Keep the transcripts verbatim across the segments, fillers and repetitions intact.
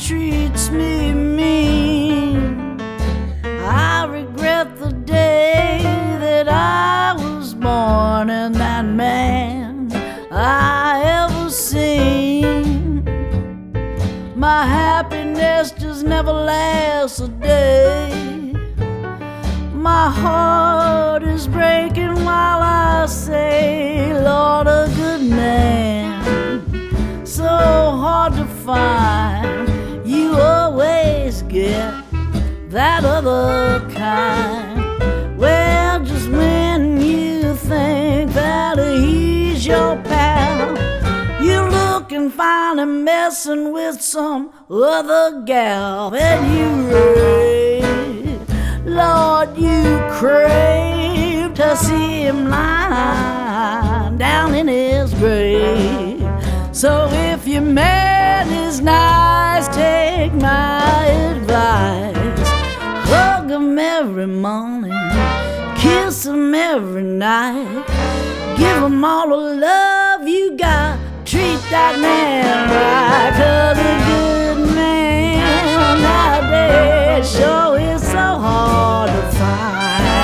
treats me mean. I regret the day that I was born and that man I ever seen. My happiness just never lasts a day. My heart is breaking while I say, Lord, a good man, so hard to find. You always get that other kind. Well, just when you think that he's your pal, you look and find him messing with some other gal. And you rave, Lord, you crave to see him lying down in his grave. So if your man is nice, take my advice. Hug him every morning, kiss him every night. Give him all the love you got, treat that man right. 'Cause a good man nowadays sure is so hard to find.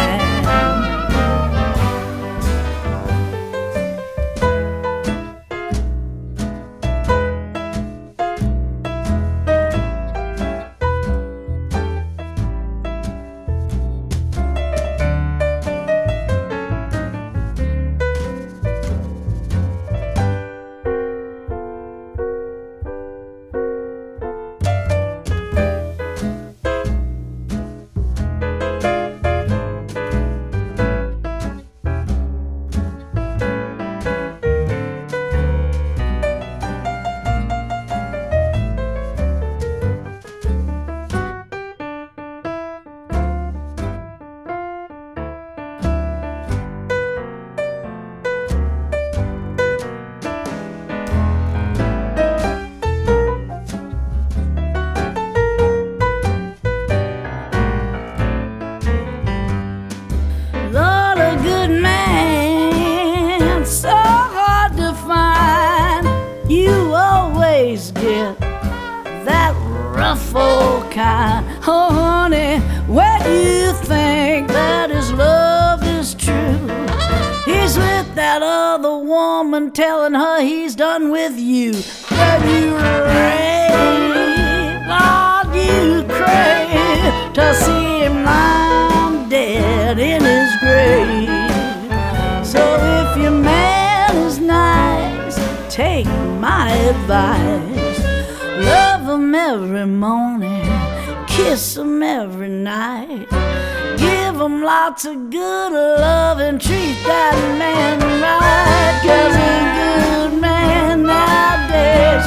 Get that rough old kind. Oh honey, when you think that his love is true, he's with that other woman telling her he's done with you. Then you rave, God, you crave to see him lying dead in his grave. So if your man is nice, take my advice. Love him every morning, kiss him every night. Give him lots of good love and treat that man right. 'Cause a good man nowadays